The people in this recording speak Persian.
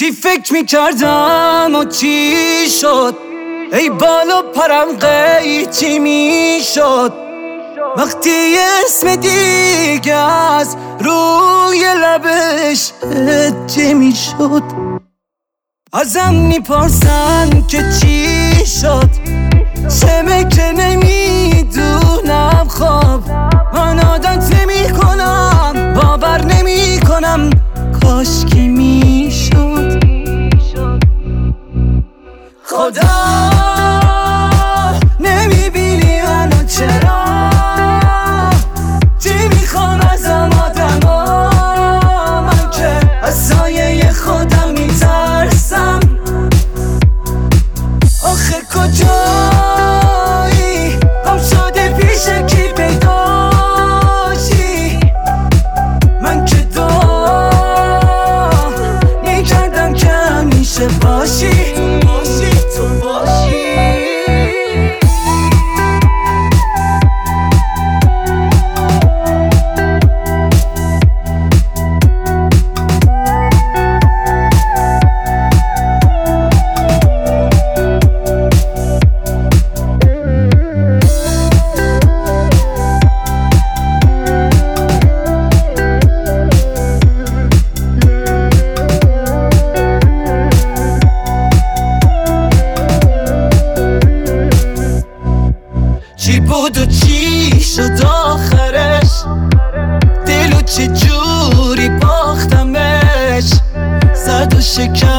چی فکر میکردم و چی شد؟ ای بالا پرم چی میشد وقتی اسم دیگه از روی لبش چی میشد؟ ازم میپرسن که چی شد، چمه که نمیدونم. خب من عادت نمی کنم، باور نمی کنم، کاش کی میشد. خدا نمیبینی منو چرا؟ چی میخوام ازم آدما؟ من که از سایه خودم میترسم. آخه کجایی؟ گم شده پیش کی پیداشی؟ من که دعا میکردم که همیشه باشی. چی بود و چی شد آخرش؟ دلو چه جوری باختمش؟ زد و شکن